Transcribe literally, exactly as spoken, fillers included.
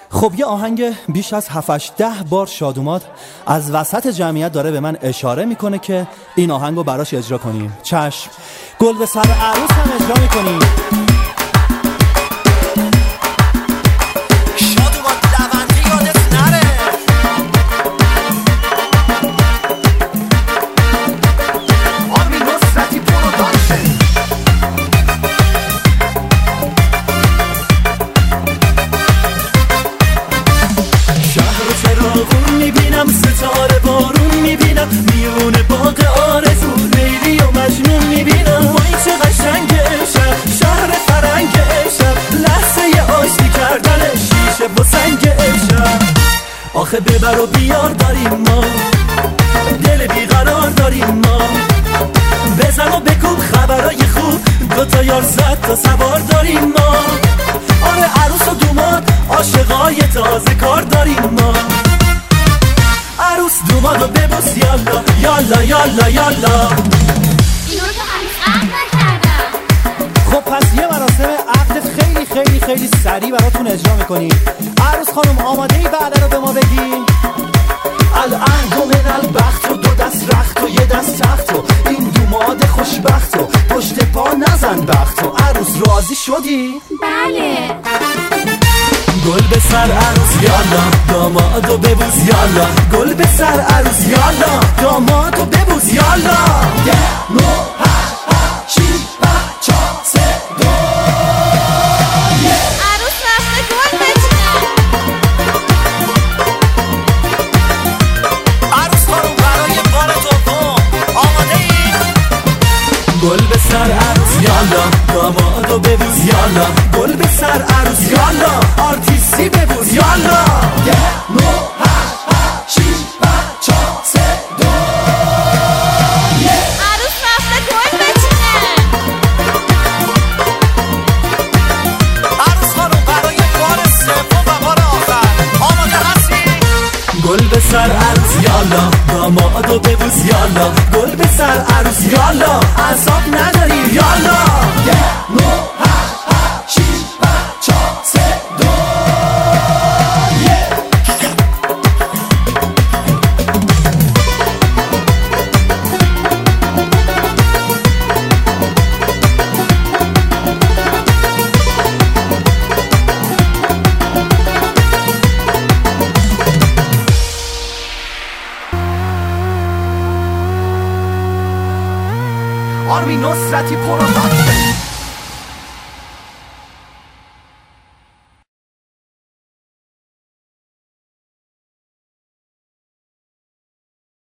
خب یه آهنگ بیش از هفت ده بار شادومات از وسط جمعیت داره به من اشاره میکنه که این آهنگو براش اجرا کنیم. چشم. گل به سر عروس هم اجرا میکنیم. ستاره بارون میبینم، میون باغ آرزو لیلی و مجنون میبینم. وای چه قشنگه شب، شهر فرنگ شب، لحظه آشتی کردن شیشه و سنگ شب. آخه ببر و بیار داریم ما، دل بیقرار داریم ما. بزن و بکن خبرای خوب، دوتا یار زد تا سوار داریم ما. آره عروس و دوماد عاشقای تازه کار داریم ما. عروس دومادو ببوس یالا یالا یالا یالا. اینو که هنوز عقد نکردم. خب پس یه مراسم عقد خیلی خیلی خیلی سریع براتون اجرا میکنیم. عروس خانم آماده ای بعد رو به ما بگی؟ العهد و من البخت و دو دست رخت و یه دست تخت و این دوماد خوشبخت و پشت پا نزن بخت و. عروس راضی شدی؟ بله. گل به سر عروس یالا، دامادو ببوس یالا. گل به سر عروس یالا، دامادو ببوس یالا. ده نو هشت هشت شیش پنج چهار سه دو. عروس رفته گل بچینه. عروس خانم برای بار دوم آماده ای؟ گل به سر عروس یالا، دامادو ببوس یالا. گل به سر عروس یالا، آرتیستی ببوس یالا. ده نو هشت هشت شیش پنج چهار سه دو. عروس رفته گل بچینه. عروس خانم برای بار سوم و بار آخر آماده هستی؟ گل به سر عروس یالا، دامادو ببوس یالا. گل به سر عروس یالا، اعصاب نداری یالا. ده نو هشت هشت شیش پنج چهار سه دو. آرمین نصرتی پرو